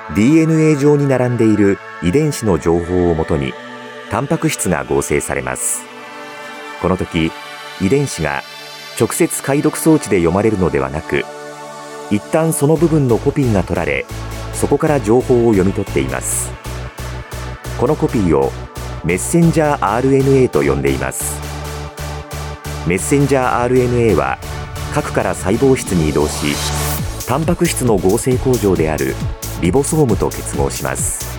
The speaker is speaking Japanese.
DNA 上に並んでいる遺伝子の情報をもとにタンパク質が合成されます。この時、遺伝子が直接解読装置で読まれるのではなく、一旦その部分のコピーが取られ、そこから情報を読み取っています。このコピーをメッセンジャー RNA と呼んでいます。メッセンジャー RNA は核から細胞質に移動し、タンパク質の合成工場であるリボソームと結合します。